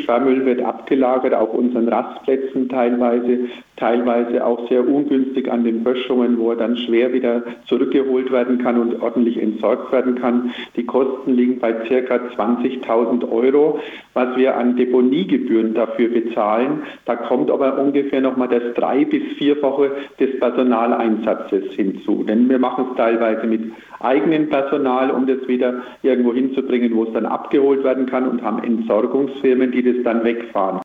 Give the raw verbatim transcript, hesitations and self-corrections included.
Sperrmüll wird abgelagert auf unseren Rastplätzen teilweise, teilweise auch sehr ungünstig an den Böschungen, wo er dann schwer wieder zurückgeholt werden kann und ordentlich entsorgt werden kann. Die Kosten liegen bei ca. zwanzigtausend Euro, was wir an Deponiegebühren dafür bezahlen. Da kommt aber ungefähr nochmal das drei- bis vierfache des Personaleinsatzes hinzu. Denn wir machen es teilweise mit eigenem Personal, um das wieder irgendwo hinzubringen, wo es dann abgeholt werden kann, und haben Entsorgungsfirmen, die das dann wegfahren.